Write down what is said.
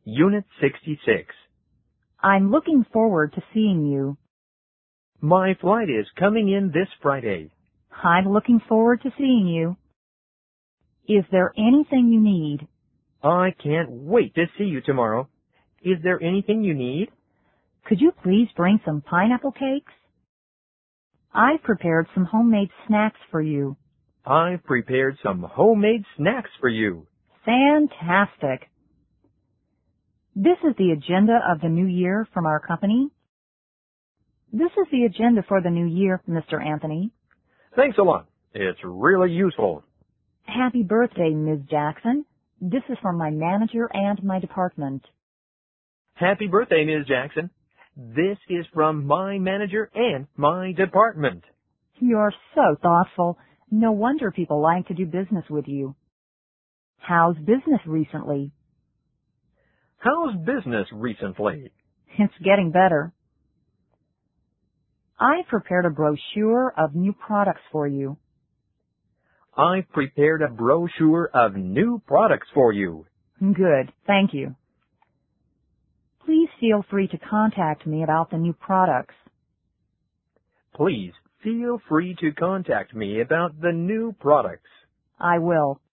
Unit 66. I'm looking forward to seeing you. My flight is coming in this Friday. I'm looking forward to seeing you. Is there anything you need? I can't wait to see you tomorrow. Is there anything you need? Could you please bring some pineapple cakes? I've prepared some homemade snacks for you. I've prepared some homemade snacks for you. Fantastic. This is the agenda of the new year from our company. This is the agenda for the new year, Mr. Anthony. Thanks a lot. It's really useful. Happy birthday, Ms. Jackson. This is from my manager and my department. Happy birthday, Ms. Jackson. This is from my manager and my department. You're so thoughtful. No wonder people like to do business with you. How's business recently? How's business recently? It's getting better. I prepared a brochure of new products for you. I've prepared a brochure of new products for you. Good, thank you. Please feel free to contact me about the new products. Please feel free to contact me about the new products. I will.